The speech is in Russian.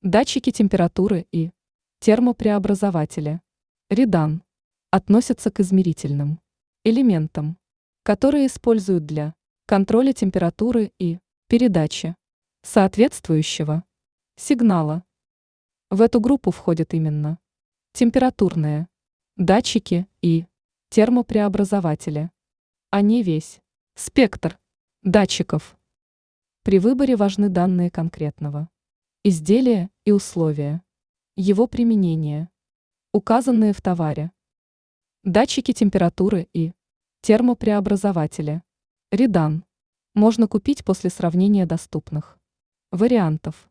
Датчики температуры и термопреобразователи. Редан относятся к измерительным элементам, которые используют для контроля температуры и передачи соответствующего сигнала. В эту группу входят именно температурные датчики и термопреобразователи, а не весь спектр датчиков. При выборе важны данные конкретного изделия и условия его применения, указанные в товаре. Датчики температуры и термопреобразователи. Редан можно купить после сравнения доступных вариантов.